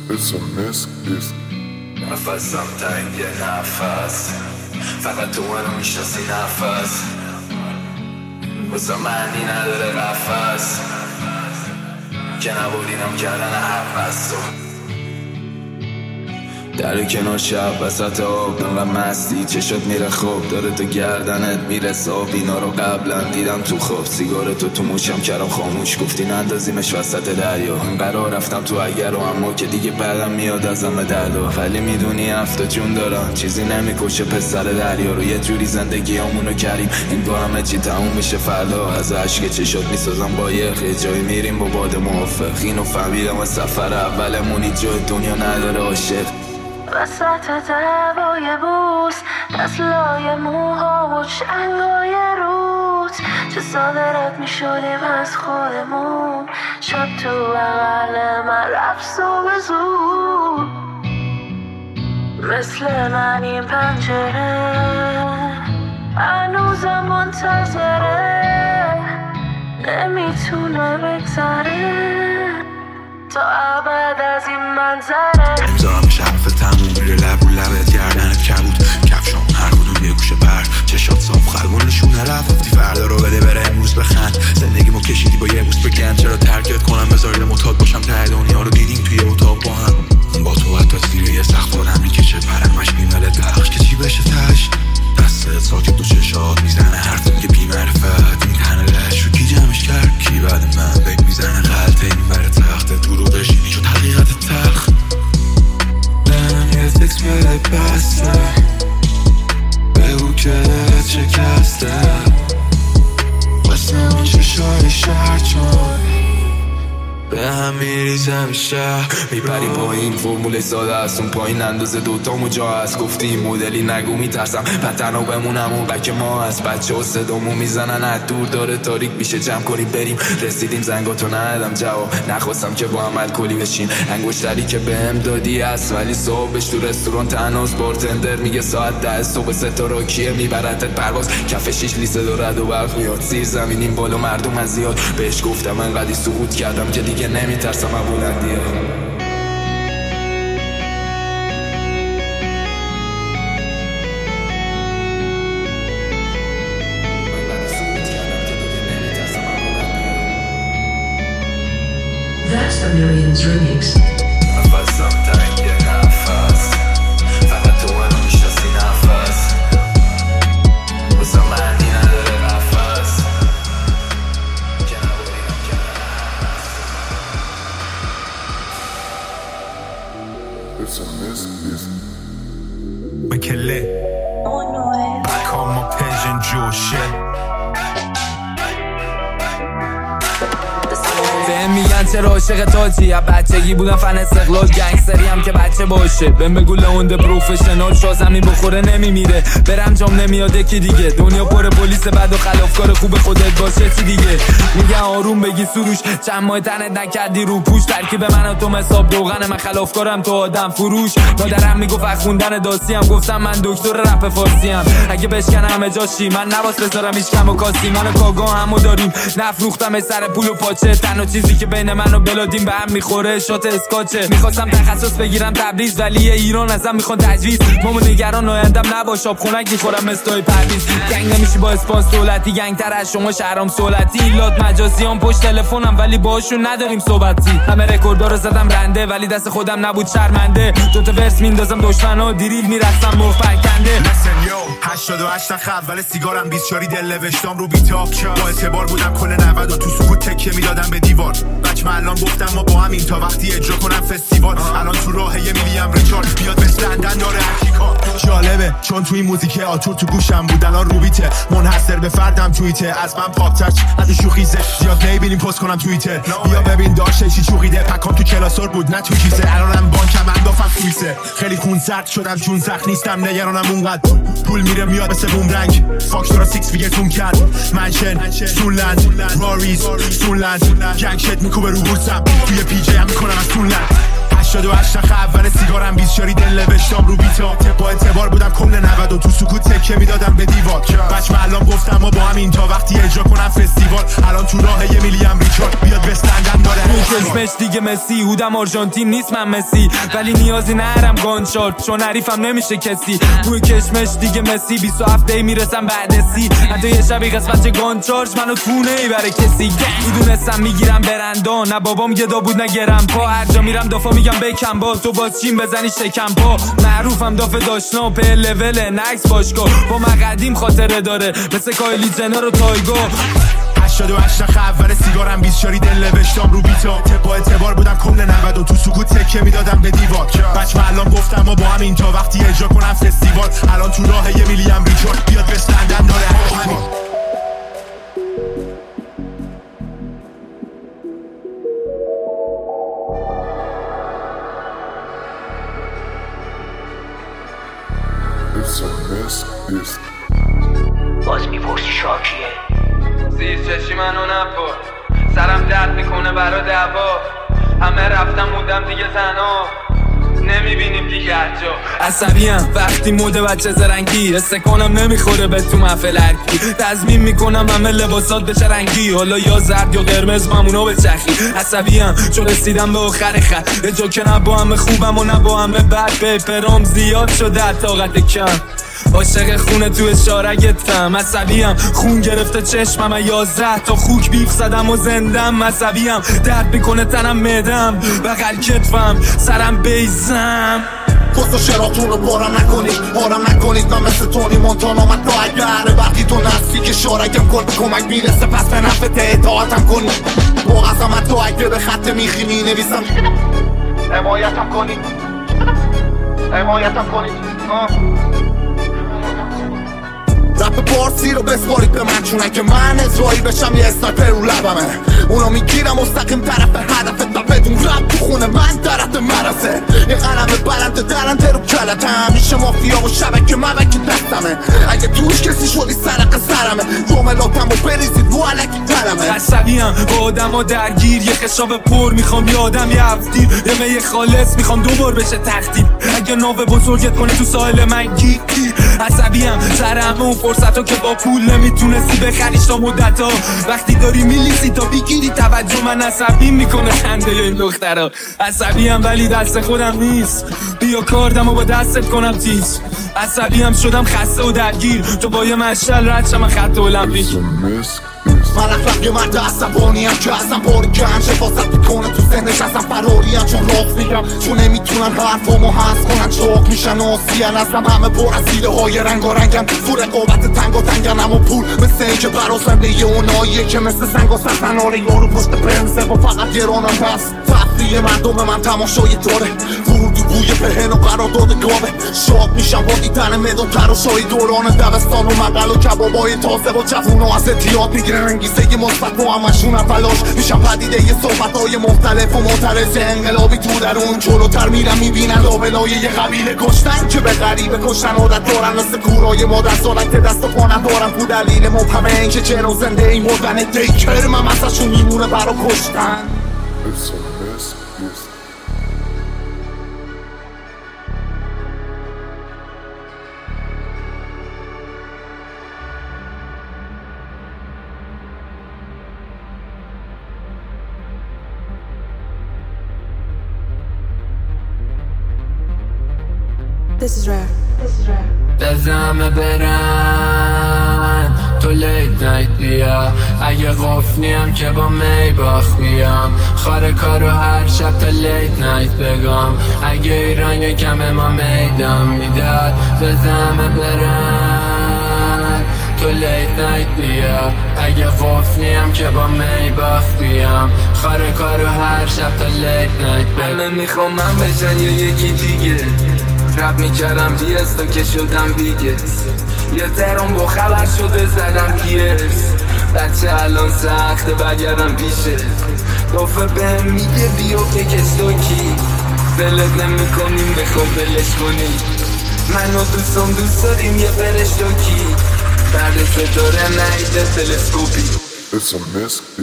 نفسم تنگ نفس، فقط تو منو میشناسی نفس، واسه معنی نداره قفس که نبودینم کردن حفظ. در کنار شب وسط آب انقدر مستی چشات میره خوب داره تو گردنت میرسه آب. اینا رو قبلا دیدم تو خواب، سیگارتو تو موشم کردم خاموش، گفتی نندازیمش وسط دریا. انقدر رفتم تو اگر و اما که دیگه بعدم میاد ازم به دردا. ولی میدونی هفته جون دارم چیزی نمیکشه پسر دریا رو. یه جوری زندگیامونو کردیم انگار همه چی تموم میشه فردا. از عشق چشات میسازم با یه جایی میریم با باد موافق. اینو فهمیدم از سفر اولمونی جای دنیا نداره عاشق. وسط دوای بوس دستلای موها و چنگای روت چه صادرت می شدیم از خودمون. شب تو بغل من رفت صبح زود مثل من این پنجره هنوزم منتظره نمیتونه بگذره تا ابد از این منظره. امضا شرف تموم میره لب و لبت گردنت کبود کفشام هر کدوم یه گوشه برد چشات صاف خلبون نشونه رفتی فردا رو بده بره امروز بخند. زندگیمو کشیدی با یه بوس بگن چرا ترکت کنم بذاری معتاد باشم ته دنیا رو دیدیم توی اتاق با هم. با تو حتی زیر یه سقف آدم میکشه پرمش میمله درخش که چی بشه تش دستت ساکت دو چشات میزنه حرف که بی معرفت این تنه لش رو کی جمعش کرد کی بعد من بگ میزنه غلطه این بره تخت تو رو بشینی شد حقیقت تلخ. من یه تکس بده بسته بگو که شکسته واسه اون چشای شهر چون به هم میریزم شهر. میپریم پایین فرمول ساده است اون پایین اندازه دوتامو جا هست. گفتی این مدلی نگو میترسم پتنو بمونم اونقدر که ما هست. بچه ها صدامو میزنن از دور داره تاریک میشه جمع کنیم بریم. رسیدیم زنگاتو ندادم جواب نخواستم که با هم الکلی بشین. انگشتری که بهم دادی هست ولی صبحش تو رستوران تناس بارتندر میگه ساعت 10 صبح ستاره کیه میبرتت پرواز کف 6 لیسه دارد و برق میاد زیر زمینیم بالا مردم از زیاد. بهش گفتم انقدی سقوط کردم که دیگه نمیترسم از بلندیه. That's the Millions remix. نفسم تنگ نفس فقط تو منو میشناسی نفس واسه معنی نداره قفس که نبودینم کردم. مکله کاما پیجن جوشه بهم میگن چرا عاشق تاجی از بچگی بودم فن استقلال گنگستری هم که بچه باشه بهم بگو لونده پروفشنال شازمی بخوره نمیمیره برم جام نمیاد یکی دیگه دنیا پر پلیس بد و خلافکار خوب خودت باشه چی دیگه میگن آروم بگی سروش چند ماه تنت نکردی رو پوش ترکیب من و تو حساب دوغن من خلافکارم تو آدم فروش مادرم میگفت از خوندن داسی هم گفتم من دکتر رپ فارسی ام اگه بشکنم همه جاشی من نواس بذارم هیچ کم و کاسی من و کاگا همو داریم نفروختم سر پول و پاچه تنها چیزی که بین من و بلادین به هم میخوره شات اسکاچه میخواستم تخصص بگیرم تبریز ولی ایران ازم میخوان تجویز مامو نگران آیندم نباش آب خنک میخورم مثل پرویز گنگ نمیشی با اسپانس دولتی گنگ تر از شما شهرام سولتی ایلات مجازیام پشت تلفنم ولی باهاشون نداریم صحبتی همه رکوردا رو زدم رنده ولی دست خودم نبود شرمنده دو تا ورس میندازم دشمنا دیریل میرقصم مخ پرکنده 88 خط ولی سیگارم 24 دل نوشتم رو بیتاب با اعتبار بودم کل 90 و تو سکوت تکیه میدادم به دیوار بچ من الان گفتم ما با همین تا وقتی اجرا کنم فستیوال الان تو راه یه میلیم ریچارد بیاد مثل لندن داره هرچیکار جالبه چون تو این موزیک آتور تو گوشم بود الان روبیته منحصر به فردم توییته از من پاپ تچ از شوخی زیاد نمیبینیم پست کنم توییتر بیا ببین داشته چی چوقیده پکام تو کلاسور بود نه تو کیسه الانم بانکم اندافم سوئیسه خیلی خون سرد شدم چون سخت نیستم نگرانم اونقدر پول میره میاد مثل بومرنگ فاکتورا 6 فیگر تون کرد منشن سونلند راریز سونلند گنگ شت میکوبه رو بورسم توی پی جی هم میکنم از سونلند 88 اول سیگارم 24 دل دنوشتم رو بیتا با اعتبار بودم کل 90 و تو سکوت تکه میدادم به دیوار بچ معلم گفتم ما با هم این تا وقتی اجرا کنم فستیوال الان تو راه 1 میلیون ریچارد بیاد بستندم داره کشمش دیگه مسی هودم آرژانتین نیست من مسی ولی نیازی نرم گانشارد چون حریفم نمیشه کسی بوی کشمش دیگه مسی 27 دی میرسم بعد سی حتی یه شبی قسمت گانچارج منو تونه ای برای کسی میدونستم میگیرم برندان نه بابام گدا بود نه گرم پا هر جا میرم دافا میگم بکن با تو باز چین بزنی شکم پا معروفم دافه داشنا په لول نکس باشگاه با مقدیم خاطره داره مثل کایلی جنر و تایگو 88 نخ اول سیگارم 20 شاری دل نوشتم رو بیتا با اعتبار بودم کل 90 و تو سکوت تکه میدادم به دیوار بچ معلم گفتم ما با هم این تا وقتی اجرا کنم فستیوال الان تو راه 1 میلیون ریچارد بیاد بستندم داره باز میپرسی شاکیه زیر چشی منو نپا سرم درد میکنه برا دعوا همه رفتم بودم دیگه تنها نمیبینیم دیگه هرجا عصبیم وقتی موده بچه زرنگی استکانم نمیخوره به تو محفل هرکی تضمین میکنم همه لباسات بشه رنگی حالا یا زرد یا قرمز ممونا به چخی عصبیم چون رسیدم به آخر خط یه جا که نه با همه خوبم و نه با همه بد پیپرام زیاد شده طاقت کم عاشق خونه تو اشارگتم عصبیم خون گرفته چشمم 11 تا خوک بیف زدم و زندم عصبیم درد میکنه تنم معدم بغل کتفم سرم بیزم خواست شراتون رو بارم نکنید من مثل تونی مونتانا من تا اگر وقتی تو نزدیک شارگم کل کمک میرسه پس به نفت اطاعتم کنی موقعم من تا اگر به خط میخی می نویسم حمایتم کنید رپ پارسی رو بسپارید به من چونه که من ازرایی بشم یه اسنایپر رو لبمه اونا میگیرم مستقیم طرف هدفت و بدون رپ تو خونه من درت مرسه یه قلم بلند درنده رو کلتم میشه مافیا و شبکه مبک دستمه اگه توش کسی شدی سرق سرمه جملاتم و بریزید و علکی ترمه عصبیم با آدم ها درگیر یه خشاب پر میخوام یه آدم یه افدیر یه می خالص میخوام دوبار بشه تخدیر اگه ناوه بزرگت کنه تو ساحل من گیر عصبیم سرم اون فرصتو که با پول نمیتونستی بخریش تا مدتا وقتی داری میلیسی تا بگیری توجه من عصبیم میکنه خنده این دخترا عصبیم ولی دست خودم نیست بیا کاردم و با دستت کنم تیز عصبیم شدم خسته و درگیر تو با یه مشعل رد شم خط المپیک من اخلاق یه مرد عصبانیم که اصلا باری کم شفاست میکنه تو سنش اصلا فراریم چون راست میگم چون نمیتونن حرفامو حس کنن چاق میشن آسیان اصلا همه پر از ایده های رنگ و رنگم تو رقابت تنگ و تنگن اما پول مثل این که براسم لیه اوناییه که مثل سنگ و سرطن آره یارو پشت پرنسه با فقط گرانم پس تفریه مردم من تماشای داره ورود و بوی پهن و قرارداد گاوه شاد میشم با دیدن مدون تراشای دوران دبستان و مقل و کبابای تازه و جوونا از اتیاد میگیرن انگیزه مثبت و همشون فلاش میشم پدیده یه صحبتهای مختلف و معترض انقلابی تو درون جلوتر میرم میبینن لابلای یه قبیله کشتن که به غریبه کشتن عادت دارن مثل کورای مادر سالک که دست و پا ندارن تو دلیل مبهمه این که چرا زنده این مردن دیکرم هم ازشون میمونه برا کشتن This is rare. بزنمه برن تو لیت نایت بیا اگه قفنیم که با میباخ بیام خاره کارو هر شب تا لیت نایت بگم اگه ایران یکم ما میدم میداد بزنمه برن تو لیت نایت بیا اگه قفنیم که با میباخ بیام خاره کارو هر شب تا لیت نایت بگم همه میخوام من بشن یا یکی دیگه رب میکردم دیستا که شدم بیگس یه ترم با خبر شده زدم پیرس بچه الان سخته بگردم پیشه گفه بهم میگه بیو بکستوکی دلت نمی کنیم بخواب بلش کنی منو دوست داریم یه فرشتوکی بعد ستاره نهیده تلسکوپی It's a mess,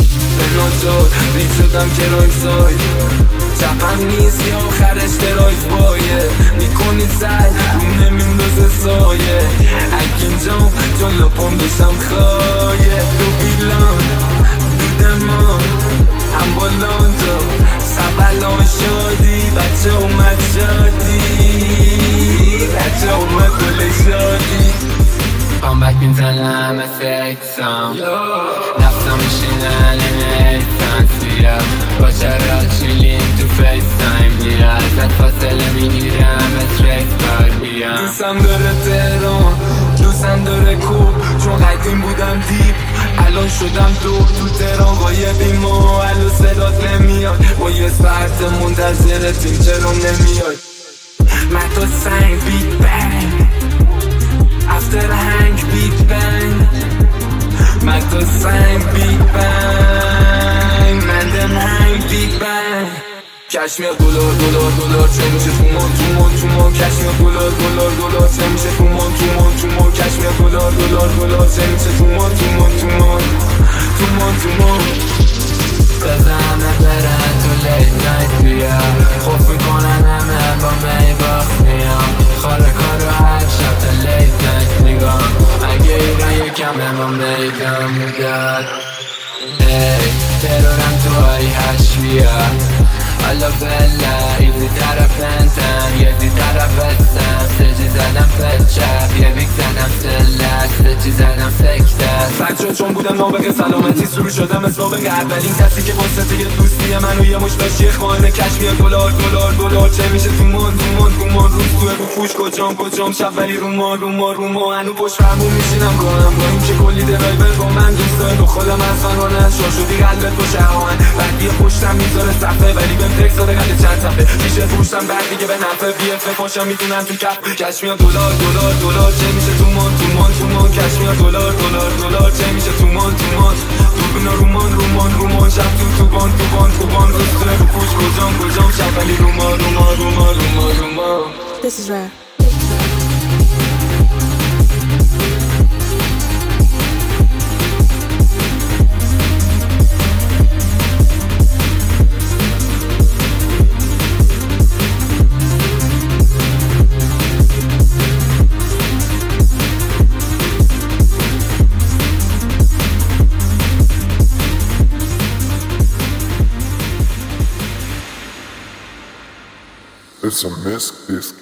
به ناجات ریز شدم که رایزای چپم نیست یا آخرش درایف بایه میکنی سعی رو نمیندازه سایه اگه اینجام جلو پام بشم خواهیه دو بیلان دو دمان هم بالان تو سبلان شادی بچه اومد شادی بچه اومد گل شادی کامبک میزنم مثل اکسام نفتم میشینن این ایسان سیرم با چرا چیلیم تو فیس تایم میره ازت فاصله میگیرم مثل ریس بار بیام دوستم داره تهران دوستم داره کوب چون قدیم بودم دیپ الان شدم تو تهران غایبیم و الان صدات نمیاد با یه سپرت منتظرتیم چرا نمیاد من تو سنگ بیگ بنگ After the hang, big bang من تو سنگ بیگ بنگ من دم هنگ بیگ بنگ کش میاد دلار چه میشه تو مان کش میاد دلار چه میشه تو مان کش میاد دلار چه میشه تو مان بزنه برن تو لیت نایت بیا خوف میکنن همه با میباخ میام خاله کارو هر شب تا لیت نایت نگام اگه ایران یکم به ما میگم میداد ای ترورم تو های هش بیا حالا بله ایزی طرف انتم یه زی طرف استم سجی زدم فچپ یه بیک زدم سلک سجی زدم سکتر سک چون بودم نابق سلامتی سرو شدم اسباب اولین کسی که واسطه یه دوستی منو یه مش داشت یه خانه کش میاد دلار چه میشه تو مان روز توه رو پوش کجام شب ولی رو ما هنو پشت فرمون میشینم گاهم با این که کلی درایبر با من دوست داره خودم از فنانه شا شدی قلبت با شهوان بعد یه پشتم میذاره صفحه ولی بهم تکس داده قلب چند صفحه پیشه پوشتم بعد دیگه به نفع بیفه پاشم میتونم تو کف کش میاد دلار چه میشه تو مان کش میاد دلار چه میشه تو مان دوربینا رو مان شب تو بان روز توه رو پوش کجام شب ولی رو ما This is rare. It's a misc disc.